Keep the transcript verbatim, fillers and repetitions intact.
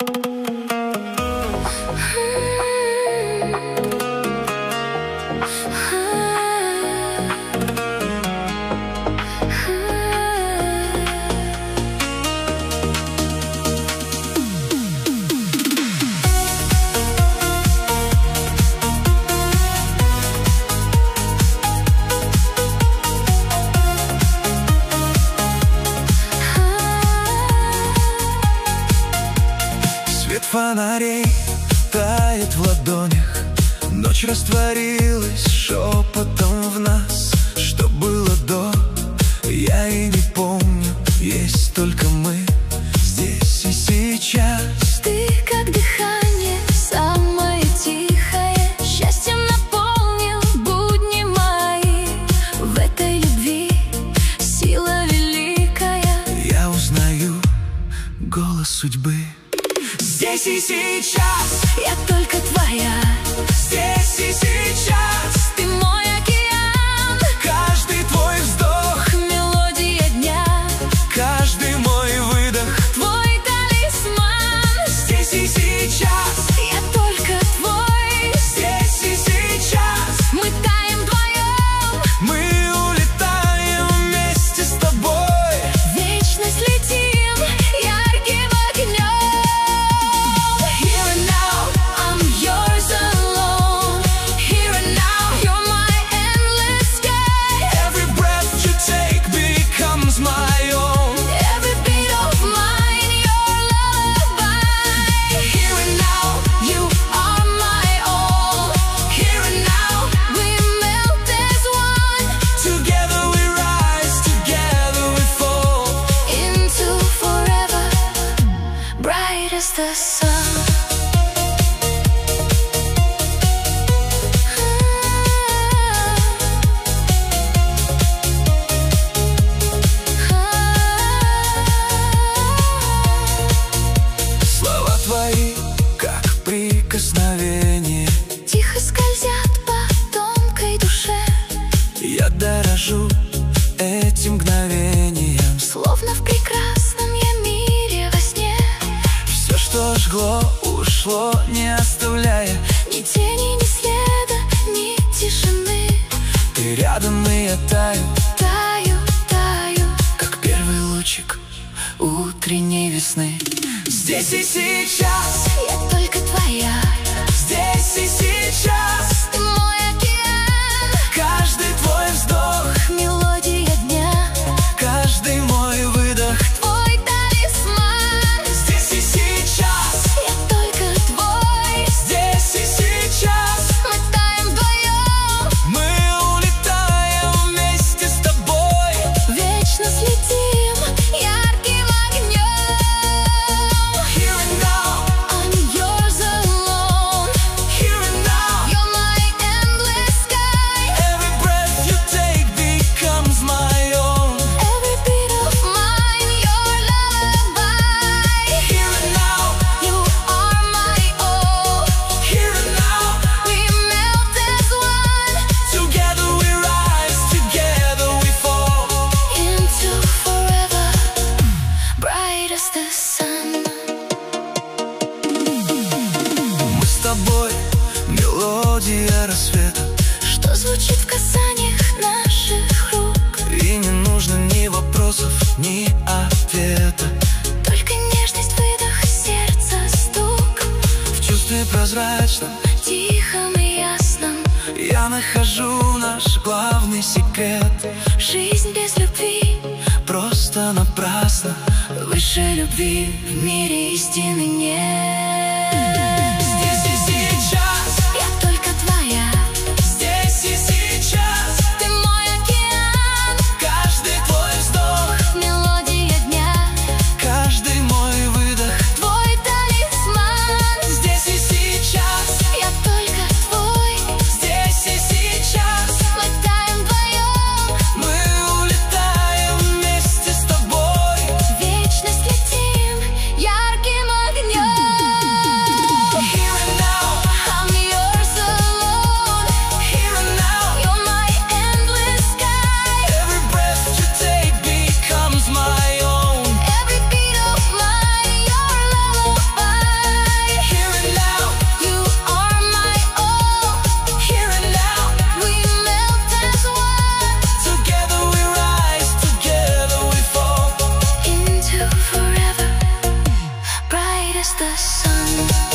Фонарей тает в ладонях, ночь растворилась шепотом в нас. Что было до, я и не помню. Есть только мы здесь и сейчас. Ты как дыхание, самое тихое, счастьем наполнил будни мои. В этой любви сила великая. Я узнаю голос судьбы. Здесь и сейчас я только твоя. Здесь и сейчас ты мой океан. Каждый твой вздох — мелодия дня. Каждый мой выдох — твой талисман. Здесь и сейчас я только твой. Здесь и сейчас мы таем вдвоем. Мы улетаем вместе с тобой. Вечность летим ярким огнем. The sun. Слова твои, как прикосновение, тихо скользят по тонкой душе. Я дорожу этим мгновением, словно в прекрасном я мире во сне. Все, что жгло, ушло, не оставляя ни тени, ни следа, ни тишины. Ты рядом, и я таю, таю, таю, как первый лучик утренней весны. Здесь и сейчас я только твоя. Здесь и сейчас ты мой океан. Каждый твой вздох — мелодия дня. Каждый мой выдох — твой талисман. Здесь и сейчас я только твой. Здесь и сейчас мы таем вдвоем. Мы улетаем вместе с тобой. Вечность летим ярким огнем. Here and now I'm yours alone. Here and now You're my endless sky. Every breath you take becomes my own. Every beat of mine, your lullaby. Here and now You are my all. Here and now We melt as one. Together we rise, together we fall Into forever, bright as the sun. Мы с тобой мелодия рассвета, Что звучит в касаниях наших рук. и не нужно ни вопросов, ни ответа. Только нежность, выдох, сердца стук. В чувстве прозрачном, Тихом и ясном. я нахожу наш главный секрет. Жизнь без любви Просто напрасно. выше любви в мире истины нет. Здесь и сейчас Я только твоя. Здесь и сейчас Ты мой океан. Каждый твой вздох Мелодия дня. Каждый мой выдох Твой талисман. Здесь и сейчас Я только твой. Здесь и сейчас Мы таем вдвоем. Мы улетаем вместе с тобой. Вечность летим ярким огнем. просто сон.